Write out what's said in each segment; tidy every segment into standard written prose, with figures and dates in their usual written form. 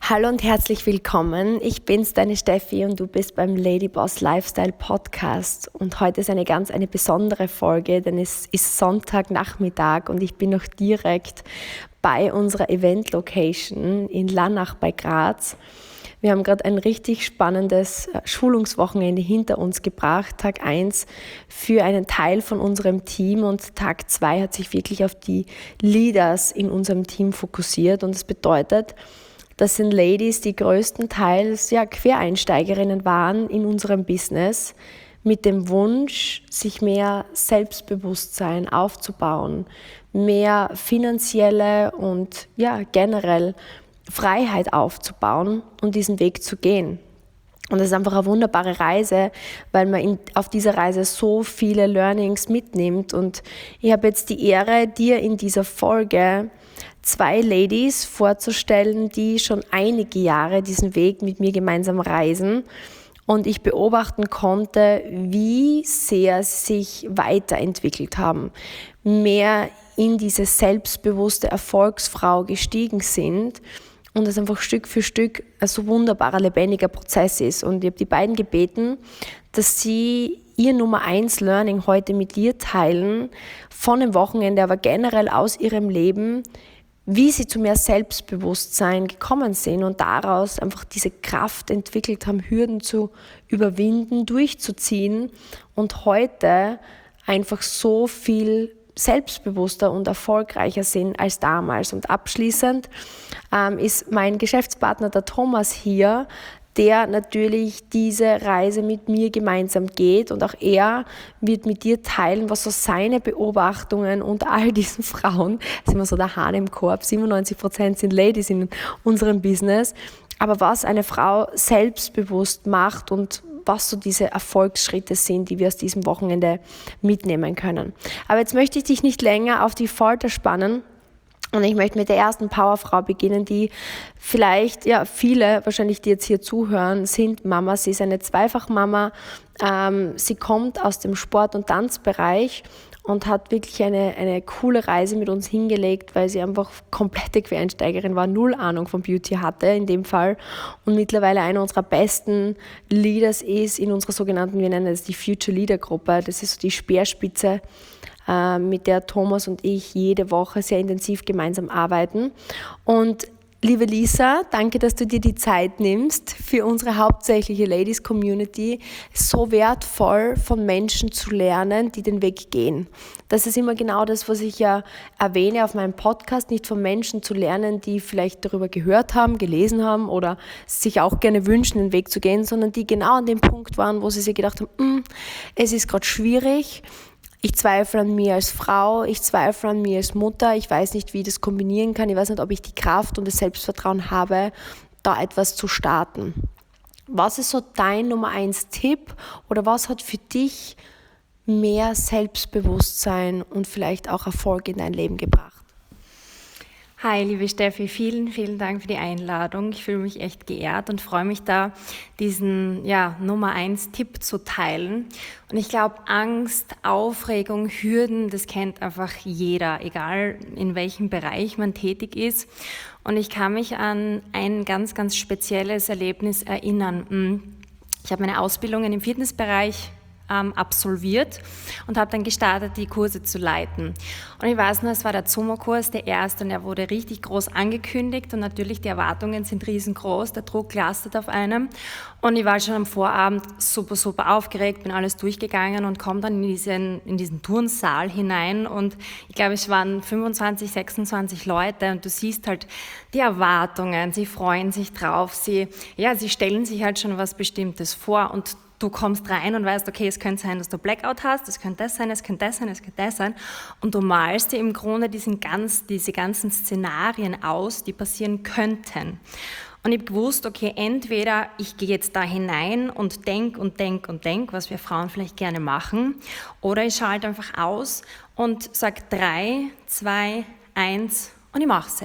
Hallo und herzlich willkommen. Ich bin's, deine Steffi, und du bist beim Ladyboss Lifestyle Podcast. Und heute ist eine besondere Folge, denn es ist Sonntagnachmittag und ich bin noch direkt bei unserer Event-Location in Lannach bei Graz. Wir haben gerade ein richtig spannendes Schulungswochenende hinter uns gebracht. Tag 1 für einen Teil von unserem Team und Tag 2 hat sich wirklich auf die Leaders in unserem Team fokussiert. Und das bedeutet, das sind Ladies, die größtenteils Quereinsteigerinnen waren in unserem Business, mit dem Wunsch, sich mehr Selbstbewusstsein aufzubauen, mehr finanzielle und generell Freiheit aufzubauen und diesen Weg zu gehen. Und das ist einfach eine wunderbare Reise, weil man auf dieser Reise so viele Learnings mitnimmt. Und ich habe jetzt die Ehre, dir in dieser Folge 2 Ladies vorzustellen, die schon einige Jahre diesen Weg mit mir gemeinsam reisen und ich beobachten konnte, wie sehr sie sich weiterentwickelt haben, mehr in diese selbstbewusste Erfolgsfrau gestiegen sind und es einfach Stück für Stück ein so wunderbarer, lebendiger Prozess ist. Und ich habe die beiden gebeten, dass sie ihr Nummer 1 Learning heute mit dir teilen, von dem Wochenende, aber generell aus ihrem Leben, wie sie zu mehr Selbstbewusstsein gekommen sind und daraus einfach diese Kraft entwickelt haben, Hürden zu überwinden, durchzuziehen und heute einfach so viel selbstbewusster und erfolgreicher sind als damals. Und abschließend ist mein Geschäftspartner, der Thomas, hier, der natürlich diese Reise mit mir gemeinsam geht, und auch er wird mit dir teilen, was so seine Beobachtungen unter all diesen Frauen, das ist immer so der Hahn im Korb, 97% sind Ladies in unserem Business, aber was eine Frau selbstbewusst macht und was so diese Erfolgsschritte sind, die wir aus diesem Wochenende mitnehmen können. Aber jetzt möchte ich dich nicht länger auf die Folter spannen. Und ich möchte mit der ersten Powerfrau beginnen, die vielleicht, viele wahrscheinlich, die jetzt hier zuhören, sind Mama. Sie ist eine Zweifachmama. Sie kommt aus dem Sport- und Tanzbereich und hat wirklich eine coole Reise mit uns hingelegt, weil sie einfach komplette Quereinsteigerin war, null Ahnung von Beauty hatte in dem Fall und mittlerweile einer unserer besten Leaders ist in unserer sogenannten, wir nennen es die Future Leader Gruppe. Das ist so die Speerspitze, mit der Thomas und ich jede Woche sehr intensiv gemeinsam arbeiten. Und liebe Lisa, danke, dass du dir die Zeit nimmst für unsere hauptsächliche Ladies Community. So wertvoll, von Menschen zu lernen, die den Weg gehen. Das ist immer genau das, was ich ja erwähne auf meinem Podcast, nicht von Menschen zu lernen, die vielleicht darüber gehört haben, gelesen haben oder sich auch gerne wünschen, den Weg zu gehen, sondern die genau an dem Punkt waren, wo sie sich gedacht haben, es ist gerade schwierig, ich zweifle an mir als Frau, ich zweifle an mir als Mutter, ich weiß nicht, wie ich das kombinieren kann, ich weiß nicht, ob ich die Kraft und das Selbstvertrauen habe, da etwas zu starten. Was ist so dein Nummer 1 Tipp oder was hat für dich mehr Selbstbewusstsein und vielleicht auch Erfolg in dein Leben gebracht? Hi, liebe Steffi, vielen, vielen Dank für die Einladung. Ich fühle mich echt geehrt und freue mich da, diesen Nummer 1 Tipp zu teilen. Und ich glaube, Angst, Aufregung, Hürden, das kennt einfach jeder, egal in welchem Bereich man tätig ist. Und ich kann mich an ein ganz, ganz spezielles Erlebnis erinnern. Ich habe meine Ausbildungen im Fitnessbereich absolviert und habe dann gestartet, die Kurse zu leiten. Und ich weiß noch, es war der Sommerkurs, der erste, und er wurde richtig groß angekündigt und natürlich die Erwartungen sind riesengroß, der Druck lastet auf einem und ich war schon am Vorabend super, super aufgeregt, bin alles durchgegangen und komme dann in diesen Turnsaal hinein und ich glaube, es waren 25, 26 Leute und du siehst halt die Erwartungen, sie freuen sich drauf, sie stellen sich halt schon was Bestimmtes vor und du kommst rein und weißt, okay, es könnte sein, dass du Blackout hast, es könnte das sein, es könnte das sein, es könnte das sein. Und du malst dir im Grunde diese ganzen Szenarien aus, die passieren könnten. Und ich habe gewusst, okay, entweder ich gehe jetzt da hinein und denk, was wir Frauen vielleicht gerne machen, oder ich schalte einfach aus und sage 3, 2, 1 und ich mache es jetzt.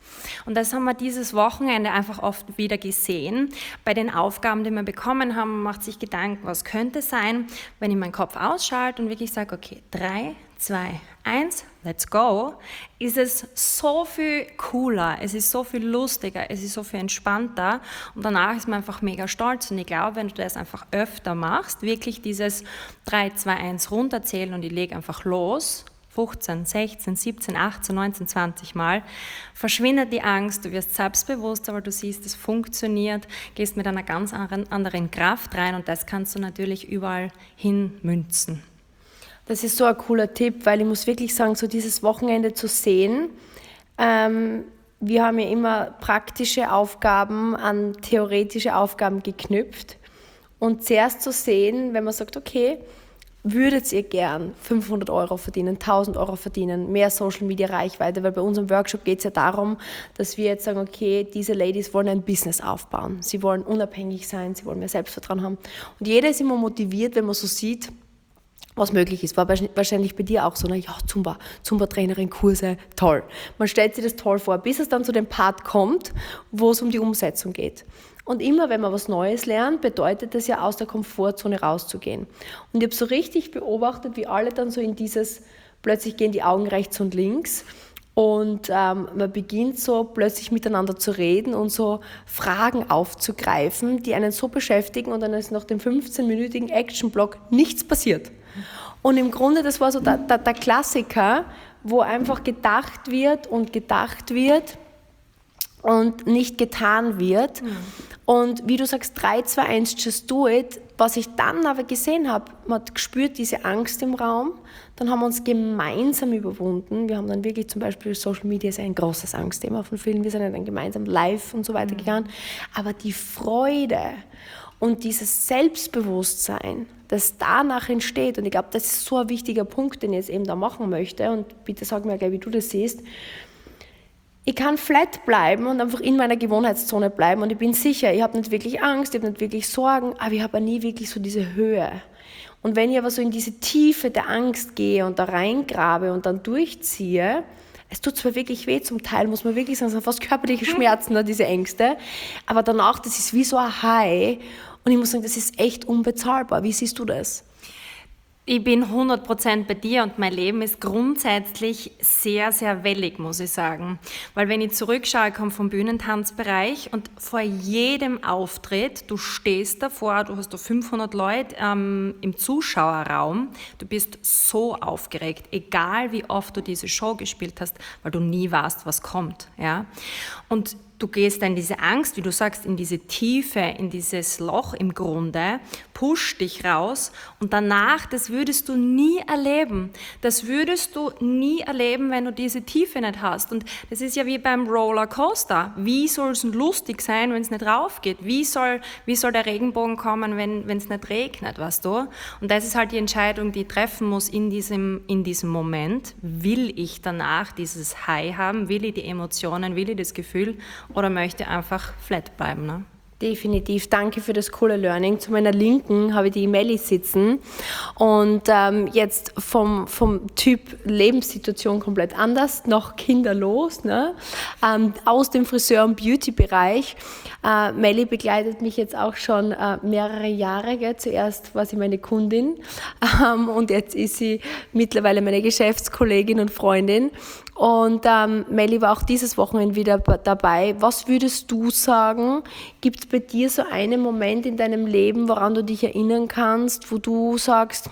Und das haben wir dieses Wochenende einfach oft wieder gesehen. Bei den Aufgaben, die wir bekommen haben, macht sich Gedanken, was könnte sein, wenn ich meinen Kopf ausschalte und wirklich sage, okay, 3, 2, 1, let's go, ist es so viel cooler, es ist so viel lustiger, es ist so viel entspannter und danach ist man einfach mega stolz. Und ich glaube, wenn du das einfach öfter machst, wirklich dieses 3, 2, 1 runterzählen und ich lege einfach los, 15, 16, 17, 18, 19, 20 Mal, verschwindet die Angst, du wirst selbstbewusster, weil du siehst, es funktioniert, gehst mit einer ganz anderen Kraft rein und das kannst du natürlich überall hin münzen. Das ist so ein cooler Tipp, weil ich muss wirklich sagen, so dieses Wochenende zu sehen, wir haben ja immer praktische Aufgaben an theoretische Aufgaben geknüpft und zuerst zu sehen, wenn man sagt, okay, würdet ihr gern 500 Euro verdienen, 1000 Euro verdienen, mehr Social-Media-Reichweite, weil bei unserem Workshop geht es ja darum, dass wir jetzt sagen, okay, diese Ladies wollen ein Business aufbauen, sie wollen unabhängig sein, sie wollen mehr Selbstvertrauen haben und jeder ist immer motiviert, wenn man so sieht, was möglich ist. War wahrscheinlich bei dir auch so, ja, Zumba-Trainerin, Kurse, toll. Man stellt sich das toll vor, bis es dann zu dem Part kommt, wo es um die Umsetzung geht. Und immer, wenn man was Neues lernt, bedeutet das ja, aus der Komfortzone rauszugehen. Und ich habe so richtig beobachtet, wie alle dann so in dieses, plötzlich gehen die Augen rechts und links und man beginnt so plötzlich miteinander zu reden und so Fragen aufzugreifen, die einen so beschäftigen und dann ist nach dem 15-minütigen Action-Block nichts passiert. Und im Grunde, das war so der Klassiker, wo einfach gedacht wird und nicht getan wird. Mhm. Und wie du sagst, 3, 2, 1, just do it. Was ich dann aber gesehen habe, man hat gespürt diese Angst im Raum, dann haben wir uns gemeinsam überwunden. Wir haben dann wirklich zum Beispiel, Social Media ist ein großes Angstthema von vielen, wir sind dann gemeinsam live und so weiter gegangen. Aber die Freude und dieses Selbstbewusstsein, das danach entsteht, und ich glaube, das ist so ein wichtiger Punkt, den ich jetzt eben da machen möchte, und bitte sag mir gleich, wie du das siehst. Ich kann flat bleiben und einfach in meiner Gewohnheitszone bleiben und ich bin sicher, ich habe nicht wirklich Angst, ich habe nicht wirklich Sorgen, aber ich habe nie wirklich so diese Höhe. Und wenn ich aber so in diese Tiefe der Angst gehe und da reingrabe und dann durchziehe, es tut zwar wirklich weh, zum Teil muss man wirklich sagen, es sind fast körperliche Schmerzen, diese Ängste, aber danach, das ist wie so ein High und ich muss sagen, das ist echt unbezahlbar. Wie siehst du das? Ich bin 100% bei dir und mein Leben ist grundsätzlich sehr, sehr wellig, muss ich sagen. Weil wenn ich zurückschaue, ich komme vom Bühnentanzbereich und vor jedem Auftritt, du stehst davor, du hast da 500 Leute im Zuschauerraum, du bist so aufgeregt, egal wie oft du diese Show gespielt hast, weil du nie weißt, was kommt. Ja? Und du gehst dann in diese Angst, wie du sagst, in diese Tiefe, in dieses Loch im Grunde, pusht dich raus und danach, das würdest du nie erleben. Das würdest du nie erleben, wenn du diese Tiefe nicht hast. Und das ist ja wie beim Rollercoaster. Wie soll es lustig sein, wenn es nicht raufgeht? Wie soll der Regenbogen kommen, wenn es nicht regnet, weißt du? Und das ist halt die Entscheidung, die ich treffen muss in diesem Moment. Will ich danach dieses High haben? Will ich die Emotionen? Will ich das Gefühl? Oder möchte einfach flat bleiben, ne? Definitiv. Danke für das coole Learning. Zu meiner Linken habe ich die Melli sitzen und jetzt vom Typ Lebenssituation komplett anders, noch kinderlos, ne? Aus dem Friseur- und Beauty-Bereich. Melli begleitet mich jetzt auch schon mehrere Jahre. Gell? Zuerst war sie meine Kundin und jetzt ist sie mittlerweile meine Geschäftskollegin und Freundin. Und Melli war auch dieses Wochenende wieder dabei. Was würdest du sagen, gibt es bei dir so einen Moment in deinem Leben, woran du dich erinnern kannst, wo du sagst,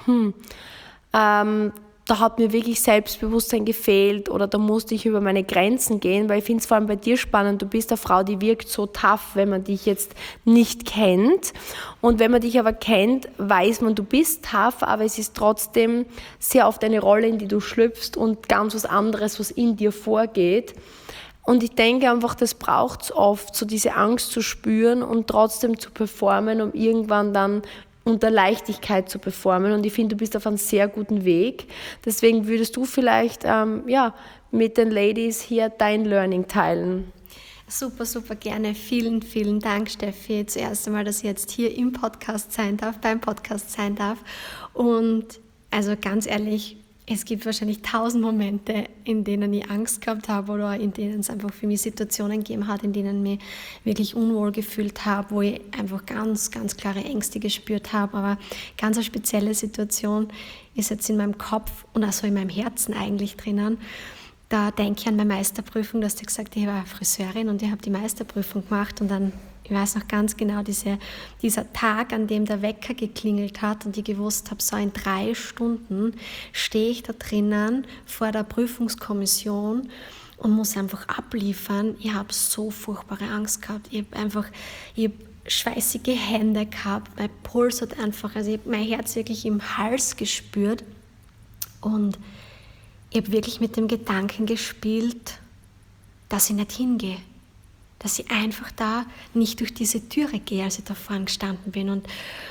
da hat mir wirklich Selbstbewusstsein gefehlt oder da musste ich über meine Grenzen gehen, weil ich finde es vor allem bei dir spannend, du bist eine Frau, die wirkt so tough, wenn man dich jetzt nicht kennt, und wenn man dich aber kennt, weiß man, du bist tough, aber es ist trotzdem sehr oft eine Rolle, in die du schlüpfst und ganz was anderes, was in dir vorgeht. Und ich denke einfach, das braucht es oft, so diese Angst zu spüren und trotzdem zu performen, um irgendwann dann unter Leichtigkeit zu performen. Und ich finde, du bist auf einem sehr guten Weg. Deswegen würdest du vielleicht mit den Ladies hier dein Learning teilen. Super, super gerne. Vielen, vielen Dank, Steffi. Zuerst einmal, dass ich jetzt hier beim Podcast sein darf. Und also ganz ehrlich, es gibt wahrscheinlich 1000 Momente, in denen ich Angst gehabt habe oder in denen es einfach für mich Situationen gegeben hat, in denen ich mich wirklich unwohl gefühlt habe, wo ich einfach ganz, ganz klare Ängste gespürt habe. Aber ganz eine spezielle Situation ist jetzt in meinem Kopf und auch so in meinem Herzen eigentlich drinnen. Da denke ich an meine Meisterprüfung, du hast ja gesagt, ich war Friseurin und ich habe die Meisterprüfung gemacht und dann, ich weiß noch ganz genau, dieser Tag, an dem der Wecker geklingelt hat und ich gewusst habe, so in 3 Stunden stehe ich da drinnen vor der Prüfungskommission und muss einfach abliefern. Ich habe so furchtbare Angst gehabt. Ich habe schweißige Hände gehabt, mein Puls hat einfach, also ich habe mein Herz wirklich im Hals gespürt und ich habe wirklich mit dem Gedanken gespielt, dass ich nicht hingehe. Dass ich einfach da nicht durch diese Türe gehe, als ich da vorne gestanden bin. Und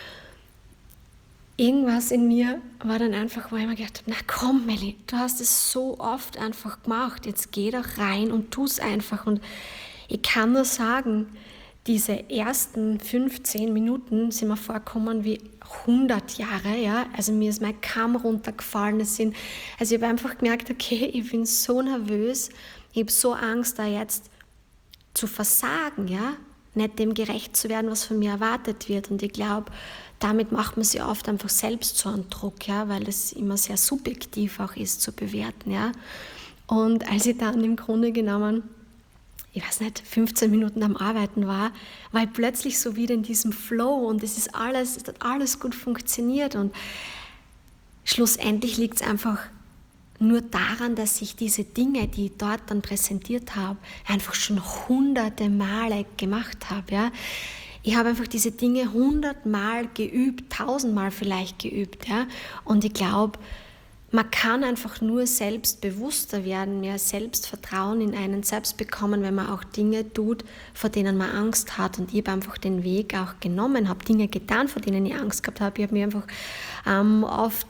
irgendwas in mir war dann einfach, wo ich mir gedacht habe, na komm Melli, du hast es so oft einfach gemacht, jetzt geh da rein und tu es einfach. Und ich kann nur sagen, diese ersten 15 Minuten sind mir vorgekommen wie 100 Jahre, ja. Also mir ist mein Kamm runtergefallen. Also ich habe einfach gemerkt, okay, ich bin so nervös, ich habe so Angst, da jetzt zu versagen, ja, nicht dem gerecht zu werden, was von mir erwartet wird. Und ich glaube, damit macht man sich oft einfach selbst so einen Druck, ja, weil es immer sehr subjektiv auch ist zu bewerten, ja. Und als ich dann im Grunde genommen, ich weiß nicht, 15 Minuten am Arbeiten war ich plötzlich so wieder in diesem Flow und es hat alles gut funktioniert und schlussendlich liegt es einfach nur daran, dass ich diese Dinge, die ich dort dann präsentiert habe, einfach schon hunderte Male gemacht habe. Ja? Ich habe einfach diese Dinge 100 Mal geübt, 1000 Mal vielleicht geübt. Ja? Und ich glaube, man kann einfach nur selbstbewusster werden, mehr Selbstvertrauen in einen selbst bekommen, wenn man auch Dinge tut, vor denen man Angst hat. Und ich habe einfach den Weg auch genommen, habe Dinge getan, vor denen ich Angst gehabt habe. Ich habe mich einfach oft,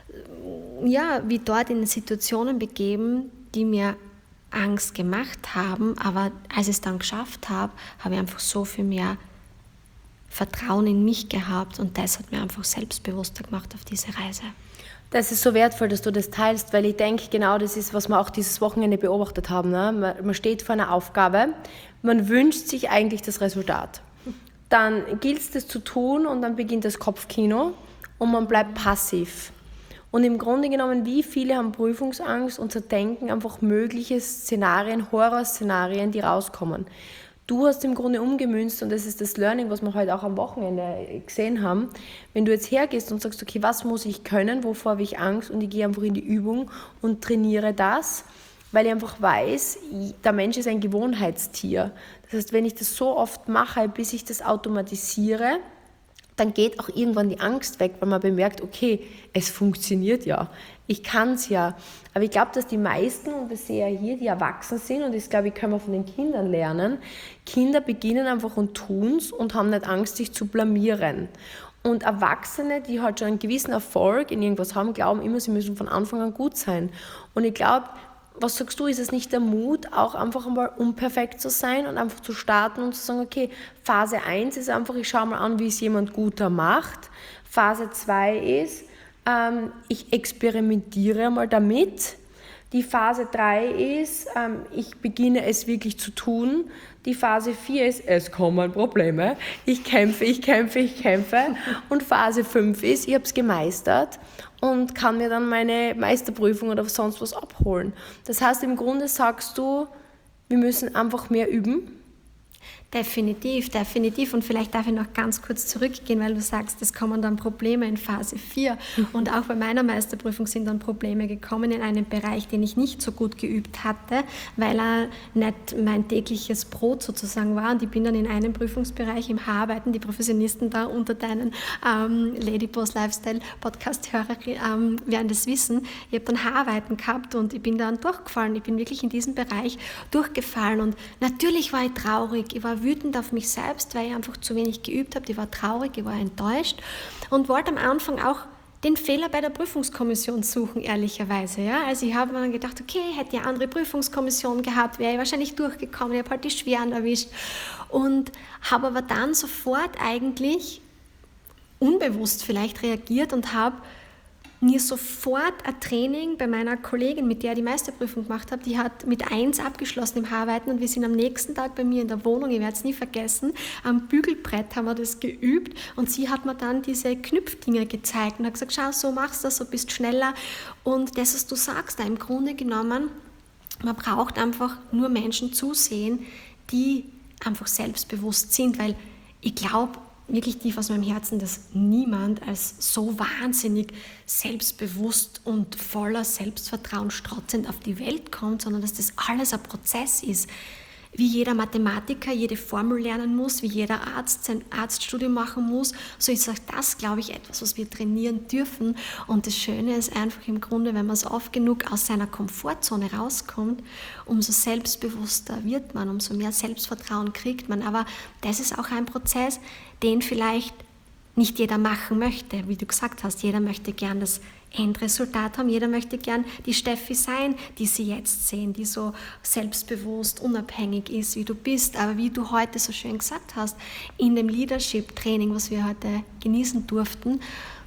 wie dort in Situationen begeben, die mir Angst gemacht haben. Aber als ich es dann geschafft habe, habe ich einfach so viel mehr Vertrauen in mich gehabt. Und das hat mir einfach selbstbewusster gemacht auf diese Reise. Das ist so wertvoll, dass du das teilst, weil ich denke, genau das ist, was wir auch dieses Wochenende beobachtet haben. Ne? Man steht vor einer Aufgabe, man wünscht sich eigentlich das Resultat. Dann gilt es, das zu tun und dann beginnt das Kopfkino und man bleibt passiv. Und im Grunde genommen, wie viele haben Prüfungsangst und zerdenken einfach mögliche Szenarien, Horrorszenarien, die rauskommen. Du hast im Grunde umgemünzt und das ist das Learning, was wir heute auch am Wochenende gesehen haben. Wenn du jetzt hergehst und sagst, okay, was muss ich können, wovor habe ich Angst und ich gehe einfach in die Übung und trainiere das, weil ich einfach weiß, der Mensch ist ein Gewohnheitstier. Das heißt, wenn ich das so oft mache, bis ich das automatisiere, dann geht auch irgendwann die Angst weg, weil man bemerkt, okay, es funktioniert ja, ich kann es ja. Aber ich glaube, dass die meisten, und das sehe ich hier, die erwachsen sind, und das glaube ich, können wir von den Kindern lernen, Kinder beginnen einfach und tun es und haben nicht Angst, sich zu blamieren. Und Erwachsene, die halt schon einen gewissen Erfolg in irgendwas haben, glauben immer, sie müssen von Anfang an gut sein. Und ich glaube, was sagst du, ist es nicht der Mut, auch einfach einmal unperfekt zu sein und einfach zu starten und zu sagen, okay, Phase 1 ist einfach, ich schaue mal an, wie es jemand guter macht. Phase 2 ist, ich experimentiere mal damit. Die Phase 3 ist, ich beginne es wirklich zu tun. Die Phase 4 ist, es kommen Probleme. Ich kämpfe. Und Phase 5 ist, ich habe es gemeistert und kann mir dann meine Meisterprüfung oder sonst was abholen. Das heißt, im Grunde sagst du, wir müssen einfach mehr üben. Definitiv. Und vielleicht darf ich noch ganz kurz zurückgehen, weil du sagst, es kommen dann Probleme in Phase 4. Und auch bei meiner Meisterprüfung sind dann Probleme gekommen in einem Bereich, den ich nicht so gut geübt hatte, weil er nicht mein tägliches Brot sozusagen war. Und ich bin dann in einem Prüfungsbereich im Haararbeiten, die Professionisten da unter deinen Ladyboss Lifestyle Podcast-Hörer werden das wissen. Ich habe dann Haararbeiten gehabt und ich bin dann durchgefallen. Ich bin wirklich in diesem Bereich durchgefallen. Und natürlich war ich traurig, ich war wütend auf mich selbst, weil ich einfach zu wenig geübt habe. Ich war traurig, ich war enttäuscht und wollte am Anfang auch den Fehler bei der Prüfungskommission suchen, ehrlicherweise. Ja? Also ich habe mir dann gedacht, okay, hätte ich eine andere Prüfungskommission gehabt, wäre ich wahrscheinlich durchgekommen. Ich habe halt die Schweren erwischt und habe aber dann sofort eigentlich unbewusst vielleicht reagiert und habe mir sofort ein Training bei meiner Kollegin, mit der ich die Meisterprüfung gemacht habe, die hat mit 1 abgeschlossen im Haarweiten und wir sind am nächsten Tag bei mir in der Wohnung, ich werde es nie vergessen, am Bügelbrett haben wir das geübt und sie hat mir dann diese Knüpfdinger gezeigt und hat gesagt, schau, so machst du das, so bist schneller. Und das, was du sagst, da im Grunde genommen, man braucht einfach nur Menschen zusehen, die einfach selbstbewusst sind, weil ich glaube wirklich tief aus meinem Herzen, dass niemand als so wahnsinnig selbstbewusst und voller Selbstvertrauen strotzend auf die Welt kommt, sondern dass das alles ein Prozess ist. Wie jeder Mathematiker jede Formel lernen muss, wie jeder Arzt sein Arztstudium machen muss, so ist auch das, glaube ich, etwas, was wir trainieren dürfen. Und das Schöne ist einfach im Grunde, wenn man so oft genug aus seiner Komfortzone rauskommt, umso selbstbewusster wird man, umso mehr Selbstvertrauen kriegt man. Aber das ist auch ein Prozess, den vielleicht nicht jeder machen möchte. Wie du gesagt hast, jeder möchte gern das Endresultat haben, jeder möchte gern die Steffi sein, die sie jetzt sehen, die so selbstbewusst, unabhängig ist, wie du bist. Aber wie du heute so schön gesagt hast, in dem Leadership-Training, was wir heute genießen durften,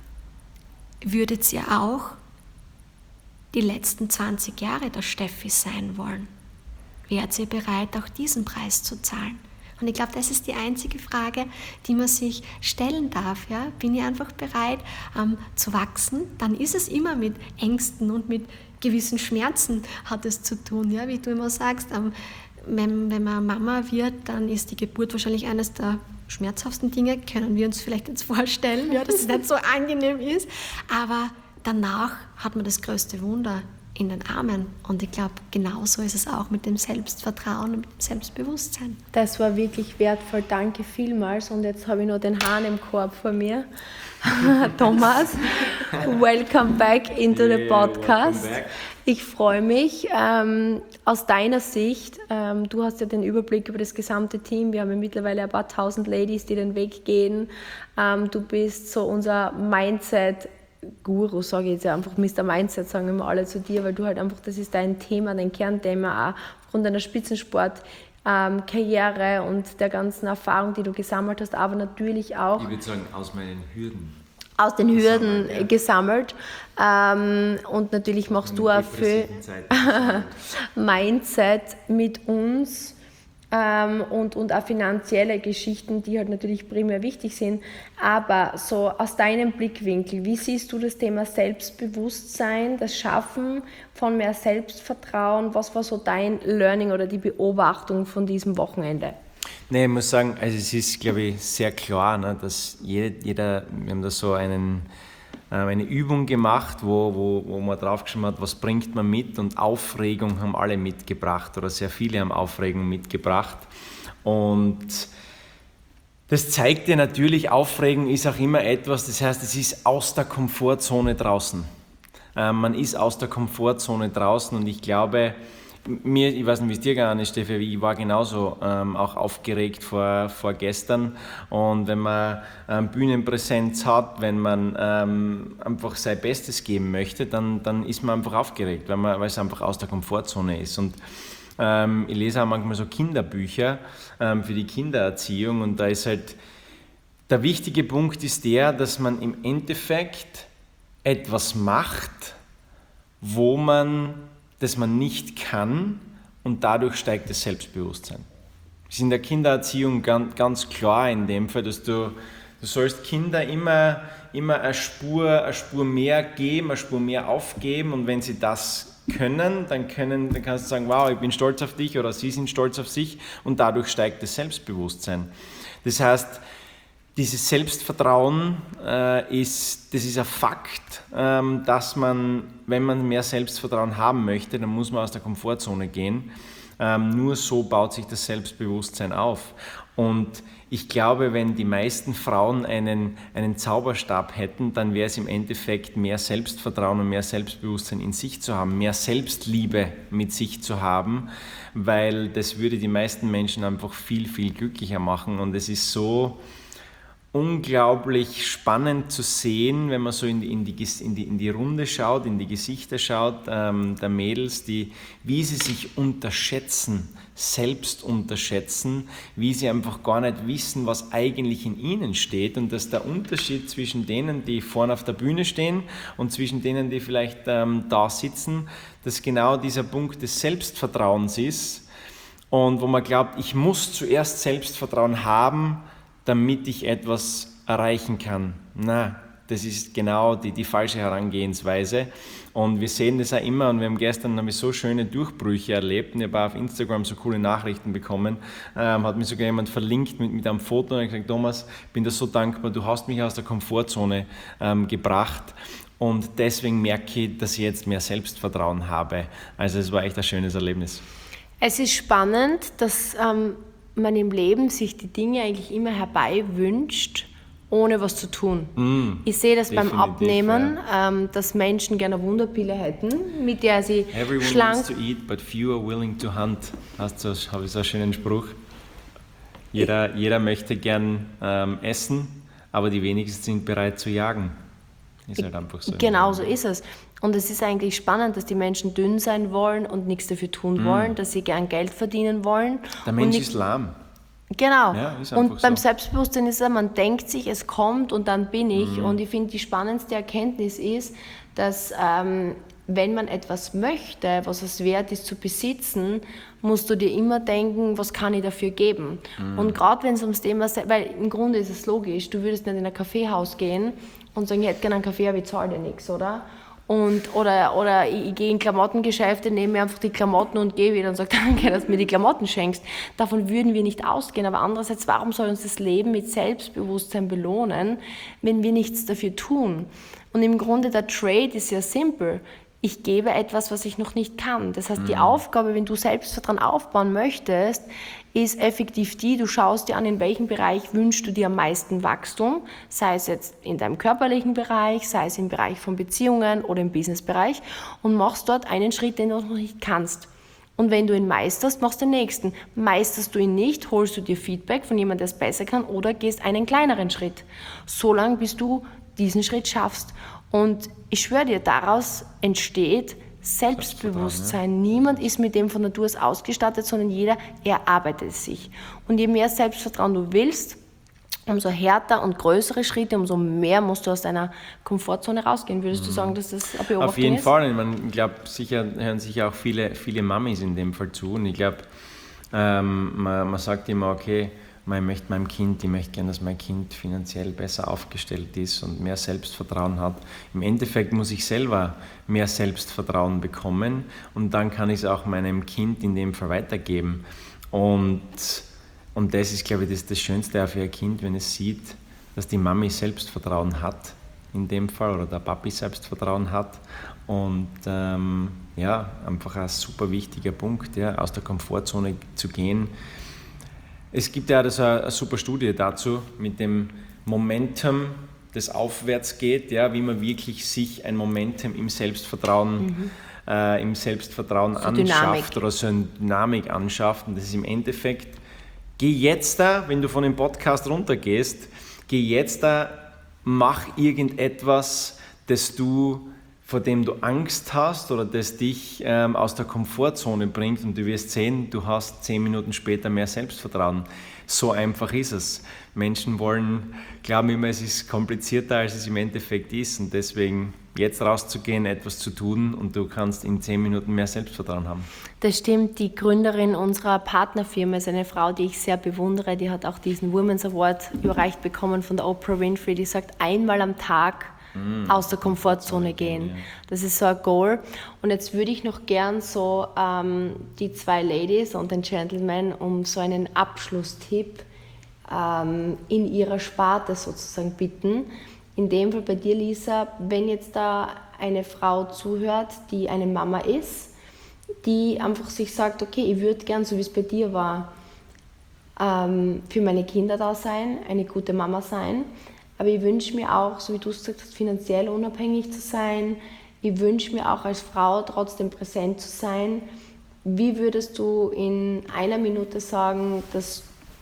würdet ihr auch die letzten 20 Jahre der Steffi sein wollen. Wärt ihr bereit, auch diesen Preis zu zahlen? Und ich glaube, das ist die einzige Frage, die man sich stellen darf. Ja? Bin ich einfach bereit zu wachsen? Dann ist es immer mit Ängsten und mit gewissen Schmerzen hat es zu tun. Ja? Wie du immer sagst, wenn man Mama wird, dann ist die Geburt wahrscheinlich eines der schmerzhaftesten Dinge, können wir uns vielleicht jetzt vorstellen, ja, dass es nicht so angenehm ist. Aber danach hat man das größte Wunder in den Armen. Und ich glaube, genauso ist es auch mit dem Selbstvertrauen und mit dem Selbstbewusstsein. Das war wirklich wertvoll. Danke vielmals. Und jetzt habe ich noch den Hahn im Korb vor mir. Thomas, welcome back into the podcast. Ich freue mich. Aus deiner Sicht, du hast ja den Überblick über das gesamte Team. Wir haben ja mittlerweile ein paar tausend Ladies, die den Weg gehen. Du bist so unser Mindset-Guru, sage ich jetzt einfach, Mr. Mindset, sagen immer alle zu dir, weil du halt einfach, das ist dein Thema, dein Kernthema, auch aufgrund deiner Spitzensport-Karriere und der ganzen Erfahrung, die du gesammelt hast, aber natürlich auch... Ich würde sagen, aus meinen Hürden. Aus den Hürden gesammelt. Und natürlich machst du auch viel Mindset mit uns. Und auch finanzielle Geschichten, die halt natürlich primär wichtig sind. Aber so aus deinem Blickwinkel, wie siehst du das Thema Selbstbewusstsein, das Schaffen von mehr Selbstvertrauen? Was war so dein Learning oder die Beobachtung von diesem Wochenende? Nee, ich muss sagen, also es ist, glaube ich, sehr klar, ne, dass jeder, wir haben da so eine Übung gemacht, wo man draufgeschrieben hat, was bringt man mit, und Aufregung haben alle mitgebracht oder sehr viele haben Aufregung mitgebracht, und das zeigt dir natürlich, Aufregung ist auch immer etwas, das heißt, es ist aus der Komfortzone draußen. Man ist aus der Komfortzone draußen, und ich glaube, ich weiß nicht, wie es dir gegangen ist, Steffi, ich war genauso auch aufgeregt vor gestern, und wenn man Bühnenpräsenz hat, wenn man einfach sein Bestes geben möchte, dann ist man einfach aufgeregt, weil es einfach aus der Komfortzone ist. Und ich lese auch manchmal so Kinderbücher für die Kindererziehung, und da ist halt, der wichtige Punkt ist der, dass man im Endeffekt etwas macht, das man nicht kann, und dadurch steigt das Selbstbewusstsein. Es ist in der Kindererziehung ganz klar in dem Fall, dass du sollst Kinder immer eine Spur mehr geben, eine Spur mehr aufgeben, und wenn sie das können, dann kannst du sagen, wow, ich bin stolz auf dich, oder sie sind stolz auf sich, und dadurch steigt das Selbstbewusstsein. Das heißt, dieses Selbstvertrauen ist ein Fakt, dass man, wenn man mehr Selbstvertrauen haben möchte, dann muss man aus der Komfortzone gehen. Nur so baut sich das Selbstbewusstsein auf. Und ich glaube, wenn die meisten Frauen einen Zauberstab hätten, dann wäre es im Endeffekt mehr Selbstvertrauen und mehr Selbstbewusstsein in sich zu haben, mehr Selbstliebe mit sich zu haben, weil das würde die meisten Menschen einfach viel, viel glücklicher machen. Und es ist so unglaublich spannend zu sehen, wenn man so in die Runde schaut, in die Gesichter schaut, der Mädels, wie sie sich unterschätzen, selbst unterschätzen, wie sie einfach gar nicht wissen, was eigentlich in ihnen steht und dass der Unterschied zwischen denen, die vorne auf der Bühne stehen und zwischen denen, die vielleicht da sitzen, dass genau dieser Punkt des Selbstvertrauens ist und wo man glaubt, ich muss zuerst Selbstvertrauen haben, damit ich etwas erreichen kann. Na, das ist genau die falsche Herangehensweise. Und wir sehen das auch immer und wir haben so schöne Durchbrüche erlebt und ich habe auch auf Instagram so coole Nachrichten bekommen. Hat mir sogar jemand verlinkt mit einem Foto und hat gesagt, Thomas, ich bin dir so dankbar, du hast mich aus der Komfortzone gebracht. Und deswegen merke ich, dass ich jetzt mehr Selbstvertrauen habe. Also es war echt ein schönes Erlebnis. Es ist spannend, dass man im Leben sich die Dinge eigentlich immer herbei wünscht, ohne was zu tun. Ich sehe das beim Abnehmen, dass Menschen gerne eine Wunderpille hätten, mit der sie Everyone schlank... wants to eat, but few are willing to hunt. Habe ich so einen schönen Spruch. Jeder möchte gern essen, aber die wenigsten sind bereit zu jagen. Ist halt einfach so. Genau so ist es. Und es ist eigentlich spannend, dass die Menschen dünn sein wollen und nichts dafür tun wollen, dass sie gern Geld verdienen wollen. Der Mensch ist lahm. Genau. Ja, ist und beim so. Selbstbewusstsein ist es, man denkt sich, es kommt und dann bin ich. Und ich finde, die spannendste Erkenntnis ist, dass wenn man etwas möchte, was es wert ist zu besitzen, musst du dir immer denken, was kann ich dafür geben? Und gerade wenn es ums Thema, weil im Grunde ist es logisch, du würdest nicht in ein Kaffeehaus gehen und sagen, ich hätte gerne einen Kaffee, aber ich zahle dir nichts, oder? Oder ich gehe in Klamottengeschäfte, nehme mir einfach die Klamotten und gehe wieder und sage, danke, dass du mir die Klamotten schenkst. Davon würden wir nicht ausgehen. Aber andererseits, warum soll uns das Leben mit Selbstbewusstsein belohnen, wenn wir nichts dafür tun? Und im Grunde, der Trade ist ja simpel. Ich gebe etwas, was ich noch nicht kann. Das heißt, die Aufgabe, wenn du Selbstvertrauen aufbauen möchtest, ist effektiv du schaust dir an, in welchem Bereich wünschst du dir am meisten Wachstum, sei es jetzt in deinem körperlichen Bereich, sei es im Bereich von Beziehungen oder im Businessbereich und machst dort einen Schritt, den du noch nicht kannst. Und wenn du ihn meisterst, machst du den nächsten. Meisterst du ihn nicht, holst du dir Feedback von jemandem, der es besser kann oder gehst einen kleineren Schritt. So lange, bis du diesen Schritt schaffst. Und ich schwöre dir, daraus entsteht Selbstbewusstsein. Ja. Niemand ist mit dem von Natur aus ausgestattet, sondern jeder erarbeitet es sich. Und je mehr Selbstvertrauen du willst, umso härter und größere Schritte, umso mehr musst du aus deiner Komfortzone rausgehen. Würdest du sagen, dass das eine Beobachtung ist? Auf jeden Fall. Ich glaube, hören sicher auch viele Mamis in dem Fall zu. Und ich glaube, man sagt immer, okay, ich möchte gerne, dass mein Kind finanziell besser aufgestellt ist und mehr Selbstvertrauen hat. Im Endeffekt muss ich selber mehr Selbstvertrauen bekommen und dann kann ich es auch meinem Kind in dem Fall weitergeben. Und das ist, glaube ich, das Schönste auch für ein Kind, wenn es sieht, dass die Mami Selbstvertrauen hat, in dem Fall, oder der Papi Selbstvertrauen hat. Und einfach ein super wichtiger Punkt, ja, aus der Komfortzone zu gehen. Es gibt ja eine super Studie dazu mit dem Momentum, das aufwärts geht, ja, wie man wirklich sich ein Momentum im Selbstvertrauen, so anschafft Dynamik. Oder so eine Dynamik anschafft. Und das ist im Endeffekt, geh jetzt da, wenn du von dem Podcast runtergehst, mach irgendetwas, vor dem du Angst hast oder das dich aus der Komfortzone bringt und du wirst sehen, du hast 10 Minuten später mehr Selbstvertrauen. So einfach ist es. Menschen glauben immer, es ist komplizierter, als es im Endeffekt ist und deswegen jetzt rauszugehen, etwas zu tun und du kannst in 10 Minuten mehr Selbstvertrauen haben. Das stimmt. Die Gründerin unserer Partnerfirma ist eine Frau, die ich sehr bewundere. Die hat auch diesen Women's Award überreicht bekommen von der Oprah Winfrey. Die sagt, einmal am Tag aus der Komfortzone gehen. Das ist so ein Goal. Und jetzt würde ich noch gern so die 2 Ladies und den Gentleman um so einen Abschlusstipp in ihrer Sparte sozusagen bitten. In dem Fall bei dir, Lisa, wenn jetzt da eine Frau zuhört, die eine Mama ist, die einfach sich sagt, okay, ich würde gern, so wie es bei dir war, für meine Kinder da sein, eine gute Mama sein. Aber ich wünsche mir auch, so wie du es gesagt hast, finanziell unabhängig zu sein. Ich wünsche mir auch als Frau trotzdem präsent zu sein. Wie würdest du in einer Minute sagen, dass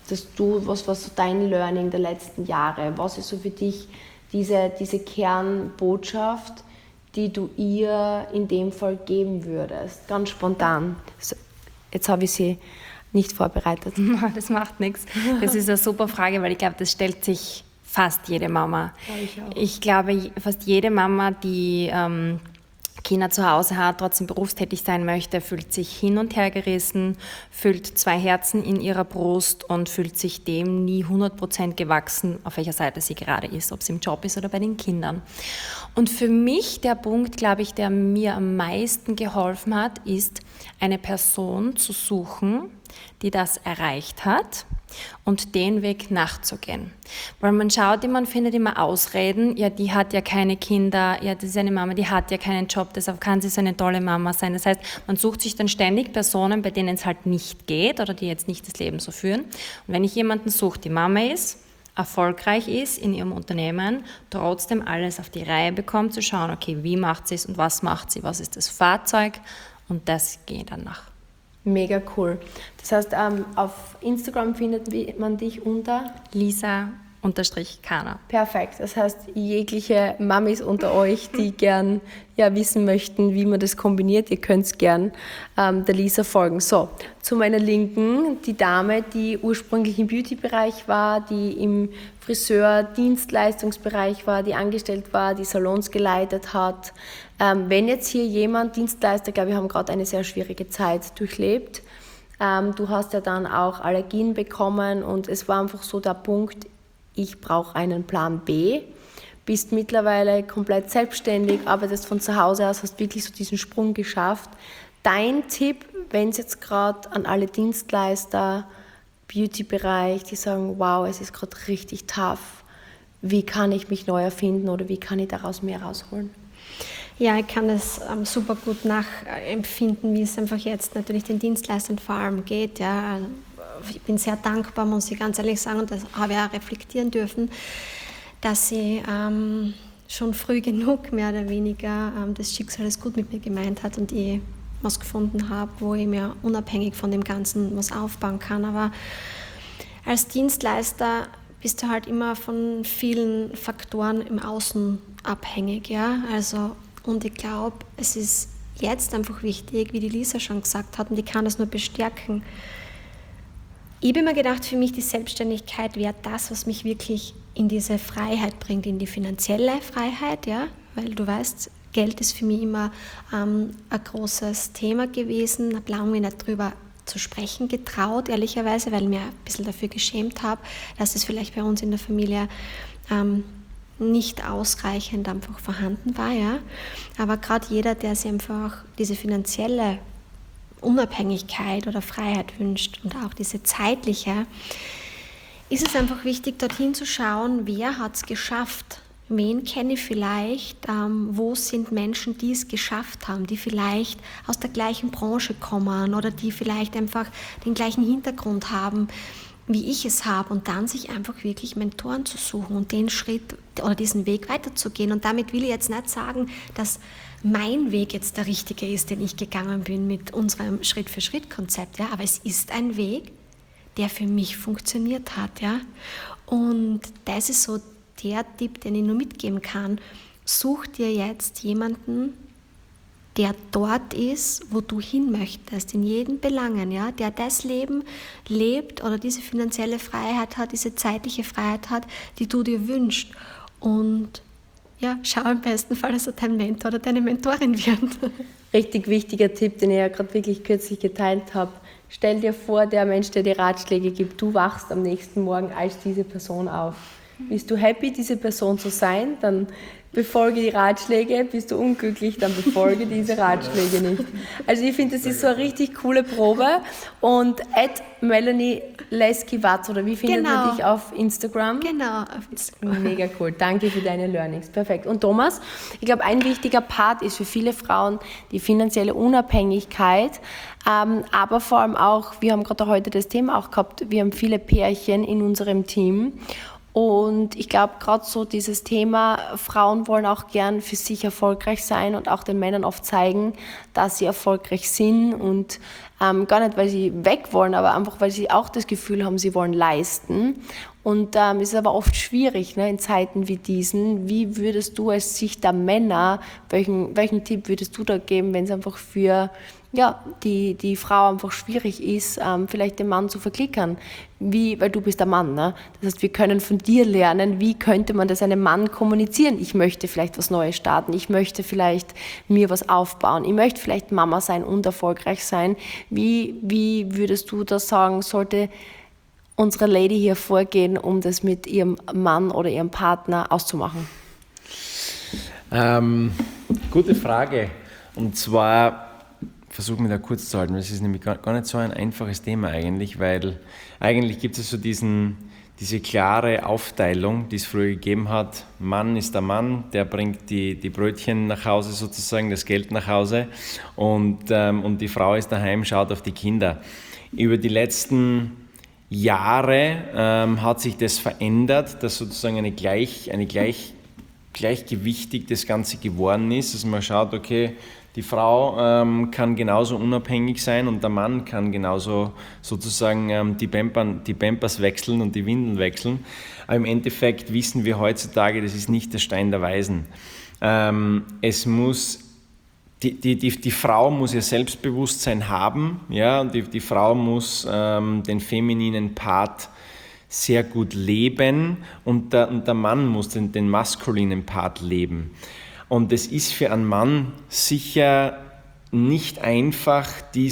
was war so dein Learning der letzten Jahre? Was ist so für dich diese Kernbotschaft, die du ihr in dem Fall geben würdest? Ganz spontan. Jetzt habe ich sie nicht vorbereitet. Das macht nichts. Das ist eine super Frage, weil ich glaube, das stellt sich fast jede Mama. Ich glaube, fast jede Mama, die Kinder zu Hause hat, trotzdem berufstätig sein möchte, fühlt sich hin und her gerissen, fühlt 2 Herzen in ihrer Brust und fühlt sich dem nie 100% gewachsen, auf welcher Seite sie gerade ist, ob sie im Job ist oder bei den Kindern. Und für mich der Punkt, glaube ich, der mir am meisten geholfen hat, ist, eine Person zu suchen, die das erreicht hat und den Weg nachzugehen. Weil man schaut immer und findet immer Ausreden, ja, die hat ja keine Kinder, ja, das ist eine Mama, die hat ja keinen Job, deshalb kann sie so eine tolle Mama sein. Das heißt, man sucht sich dann ständig Personen, bei denen es halt nicht geht oder die jetzt nicht das Leben so führen. Und wenn ich jemanden suche, die Mama ist, erfolgreich ist in ihrem Unternehmen, trotzdem alles auf die Reihe bekommt, zu schauen, okay, wie macht sie es und was macht sie, was ist das Fahrzeug, und das geht dann nach. Mega cool. Das heißt, auf Instagram findet man dich unter Lisa_Kana. Perfekt. Das heißt, jegliche Mamis unter euch, die gern wissen möchten, wie man das kombiniert, ihr könnt gern der Lisa folgen. So, zu meiner Linken, die Dame, die ursprünglich im Beauty-Bereich war, die im Friseur-Dienstleistungsbereich war, die angestellt war, die Salons geleitet hat. Wenn jetzt hier jemand, Dienstleister, glaube ich, haben gerade eine sehr schwierige Zeit durchlebt. Du hast ja dann auch Allergien bekommen und es war einfach so der Punkt, ich brauche einen Plan B. Bist mittlerweile komplett selbstständig, arbeitest von zu Hause aus, hast wirklich so diesen Sprung geschafft. Dein Tipp, wenn es jetzt gerade an alle Dienstleister, Beauty-Bereich, die sagen, wow, es ist gerade richtig tough, wie kann ich mich neu erfinden oder wie kann ich daraus mehr rausholen? Ja, ich kann das super gut nachempfinden, wie es einfach jetzt natürlich den Dienstleistern vor allem geht. Ja. Ich bin sehr dankbar, muss ich ganz ehrlich sagen, und das habe ich auch reflektieren dürfen, dass sie schon früh genug mehr oder weniger das Schicksal das gut mit mir gemeint hat und ich was gefunden habe, wo ich mir unabhängig von dem Ganzen was aufbauen kann. Aber als Dienstleister bist du halt immer von vielen Faktoren im Außen abhängig. Ja? Und ich glaube, es ist jetzt einfach wichtig, wie die Lisa schon gesagt hat, und ich kann das nur bestärken. Ich habe mir gedacht, für mich die Selbstständigkeit wäre das, was mich wirklich in diese Freiheit bringt, in die finanzielle Freiheit, ja, weil du weißt, Geld ist für mich immer ein großes Thema gewesen. Ich habe lange nicht darüber zu sprechen getraut, ehrlicherweise, weil ich mir ein bisschen dafür geschämt habe, dass es vielleicht bei uns in der Familie nicht ausreichend einfach vorhanden war. Ja. Aber gerade jeder, der sich einfach diese finanzielle Unabhängigkeit oder Freiheit wünscht und auch diese zeitliche, ist es einfach wichtig, dorthin zu schauen, wer hat es geschafft. Wen kenne ich vielleicht, wo sind Menschen, die es geschafft haben, die vielleicht aus der gleichen Branche kommen oder die vielleicht einfach den gleichen Hintergrund haben, wie ich es habe, und dann sich einfach wirklich Mentoren zu suchen und den Schritt oder diesen Weg weiterzugehen. Und damit will ich jetzt nicht sagen, dass mein Weg jetzt der richtige ist, den ich gegangen bin mit unserem Schritt-für-Schritt-Konzept, ja, aber es ist ein Weg, der für mich funktioniert hat, ja. Und das ist so der Tipp, den ich nur mitgeben kann. Such dir jetzt jemanden, der dort ist, wo du hin möchtest, in jeden Belangen, ja, der das Leben lebt oder diese finanzielle Freiheit hat, diese zeitliche Freiheit hat, die du dir wünschst. Und ja, schau im besten Fall, dass er dein Mentor oder deine Mentorin wird. Richtig wichtiger Tipp, den ich ja gerade wirklich kürzlich geteilt habe. Stell dir vor, der Mensch, der dir Ratschläge gibt, du wachst am nächsten Morgen als diese Person auf. Bist du happy, diese Person zu sein, dann befolge die Ratschläge. Bist du unglücklich, dann befolge diese Ratschläge nicht. Also ich finde, das ist so eine richtig coole Probe. Und @Melanie Leski-Watz, oder wie findet man dich auf Instagram? Genau, auf Instagram. Mega cool, danke für deine Learnings, perfekt. Und Thomas, ich glaube, ein wichtiger Part ist für viele Frauen die finanzielle Unabhängigkeit, aber vor allem auch, wir haben gerade heute das Thema auch gehabt, wir haben viele Pärchen in unserem Team. Und ich glaube, gerade so dieses Thema, Frauen wollen auch gern für sich erfolgreich sein und auch den Männern oft zeigen, dass sie erfolgreich sind und Gar nicht, weil sie weg wollen, aber einfach, weil sie auch das Gefühl haben, sie wollen leisten. Und es ist aber oft schwierig, ne, in Zeiten wie diesen. Wie würdest du aus Sicht der Männer, welchen Tipp würdest du da geben, wenn es einfach für die Frau einfach schwierig ist, vielleicht den Mann zu verklickern? Weil du bist der Mann, ne? Das heißt, wir können von dir lernen, wie könnte man das einem Mann kommunizieren? Ich möchte vielleicht was Neues starten, ich möchte vielleicht mir was aufbauen, ich möchte vielleicht Mama sein und erfolgreich sein. Wie würdest du das sagen, sollte unsere Lady hier vorgehen, um das mit ihrem Mann oder ihrem Partner auszumachen? Gute Frage. Und zwar versuche mich da kurz zu halten. Das ist nämlich gar nicht so ein einfaches Thema eigentlich, weil eigentlich gibt es so diese klare Aufteilung, die es früher gegeben hat. Mann ist der Mann, der bringt die Brötchen nach Hause sozusagen, das Geld nach Hause und die Frau ist daheim, schaut auf die Kinder. Über die letzten Jahre hat sich das verändert, dass sozusagen eine gleichgewichtig das Ganze geworden ist, dass man schaut, okay, die Frau kann genauso unabhängig sein und der Mann kann genauso sozusagen die Pampers wechseln und die Windeln wechseln. Aber im Endeffekt wissen wir heutzutage, das ist nicht der Stein der Weisen. Die Frau muss ihr Selbstbewusstsein haben, ja, und die Frau muss den femininen Part sehr gut leben und der Mann muss den maskulinen Part leben. Und es ist für einen Mann sicher nicht einfach, die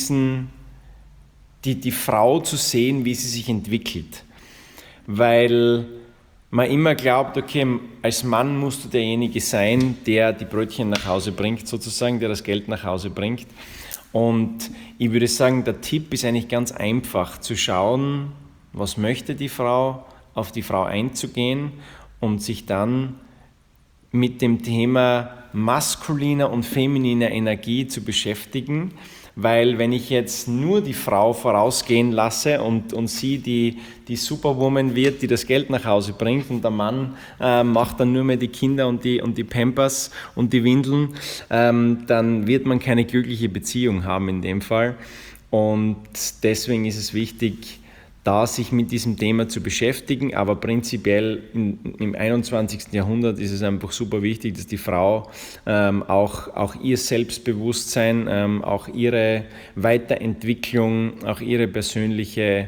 Frau zu sehen, wie sie sich entwickelt. Weil man immer glaubt, okay, als Mann musst du derjenige sein, der die Brötchen nach Hause bringt, sozusagen, der das Geld nach Hause bringt. Und ich würde sagen, der Tipp ist eigentlich ganz einfach, zu schauen, was möchte die Frau, auf die Frau einzugehen und sich dann mit dem Thema maskuliner und femininer Energie zu beschäftigen, weil wenn ich jetzt nur die Frau vorausgehen lasse und sie die Superwoman wird, die das Geld nach Hause bringt und der Mann macht dann nur mehr die Kinder und die Pampers und die Windeln, dann wird man keine glückliche Beziehung haben in dem Fall. Und deswegen ist es wichtig, da sich mit diesem Thema zu beschäftigen, aber prinzipiell im 21. Jahrhundert ist es einfach super wichtig, dass die Frau auch ihr Selbstbewusstsein, auch ihre Weiterentwicklung, auch ihre persönliches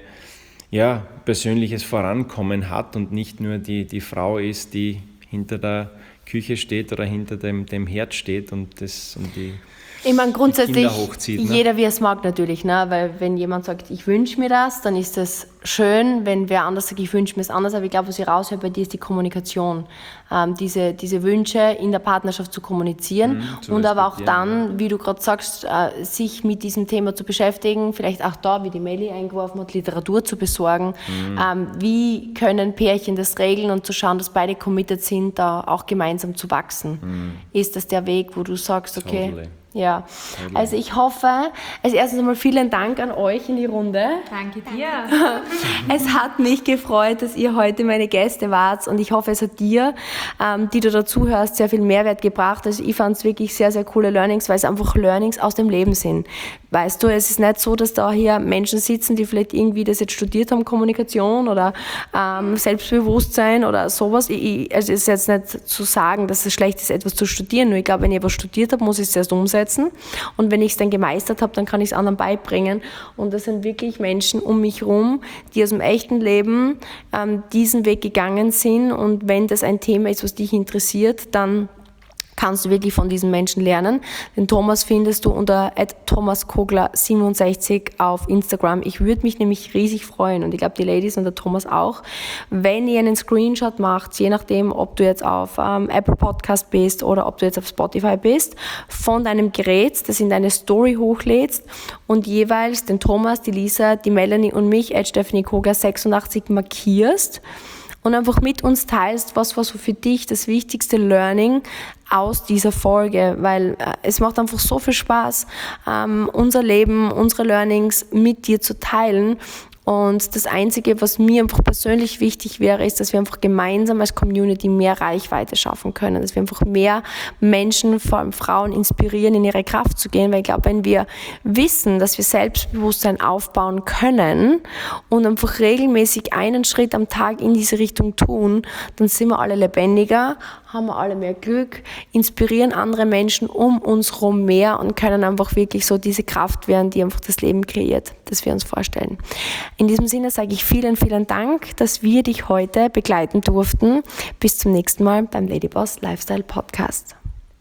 Vorankommen hat und nicht nur die Frau ist, die hinter der Küche steht oder hinter dem Herd steht und die Ich meine, grundsätzlich hochzieht, ne? Jeder, wie es mag natürlich, ne? Weil wenn jemand sagt, ich wünsche mir das, dann ist das schön. Wenn wer anders sagt, ich wünsche mir es anders, aber ich glaube, was ich raushöre bei dir, ist die Kommunikation. Diese Wünsche in der Partnerschaft zu kommunizieren und aber auch dann, wie du gerade sagst, sich mit diesem Thema zu beschäftigen, vielleicht auch da, wie die Melli eingeworfen hat, Literatur zu besorgen. Wie können Pärchen das regeln und zu schauen, dass beide committed sind, da auch gemeinsam zu wachsen? Ist das der Weg, wo du sagst, okay... Totally. Ja, also ich hoffe, als erstes einmal vielen Dank an euch in die Runde. Danke dir. Es hat mich gefreut, dass ihr heute meine Gäste wart und ich hoffe, es hat dir, die du dazu hörst, sehr viel Mehrwert gebracht. Also ich fand es wirklich sehr, sehr coole Learnings, weil es einfach Learnings aus dem Leben sind. Weißt du, es ist nicht so, dass da hier Menschen sitzen, die vielleicht irgendwie das jetzt studiert haben, Kommunikation oder Selbstbewusstsein oder sowas. Also es ist jetzt nicht zu sagen, dass es schlecht ist, etwas zu studieren, nur ich glaube, wenn ich etwas studiert habe, muss ich es erst umsetzen. Und wenn ich es dann gemeistert habe, dann kann ich es anderen beibringen. Und das sind wirklich Menschen um mich herum, die aus dem echten Leben diesen Weg gegangen sind. Und wenn das ein Thema ist, was dich interessiert, dann kannst du wirklich von diesen Menschen lernen. Den Thomas findest du unter @thomaskogler67 auf Instagram. Ich würde mich nämlich riesig freuen und ich glaube die Ladies und der Thomas auch, wenn ihr einen Screenshot macht, je nachdem, ob du jetzt auf Apple Podcast bist oder ob du jetzt auf Spotify bist, von deinem Gerät, das in deine Story hochlädst und jeweils den Thomas, die Lisa, die Melanie und mich, @stephaniekogler86 markierst und einfach mit uns teilst, was war so für dich das wichtigste Learning aus dieser Folge, weil es macht einfach so viel Spaß, unser Leben, unsere Learnings mit dir zu teilen Und das Einzige, was mir einfach persönlich wichtig wäre, ist, dass wir einfach gemeinsam als Community mehr Reichweite schaffen können, dass wir einfach mehr Menschen, vor allem Frauen, inspirieren, in ihre Kraft zu gehen, weil ich glaube, wenn wir wissen, dass wir Selbstbewusstsein aufbauen können und einfach regelmäßig einen Schritt am Tag in diese Richtung tun, dann sind wir alle lebendiger, haben wir alle mehr Glück, inspirieren andere Menschen um uns herum mehr und können einfach wirklich so diese Kraft werden, die einfach das Leben kreiert, das wir uns vorstellen. In diesem Sinne sage ich vielen, vielen Dank, dass wir dich heute begleiten durften. Bis zum nächsten Mal beim Ladyboss Lifestyle Podcast.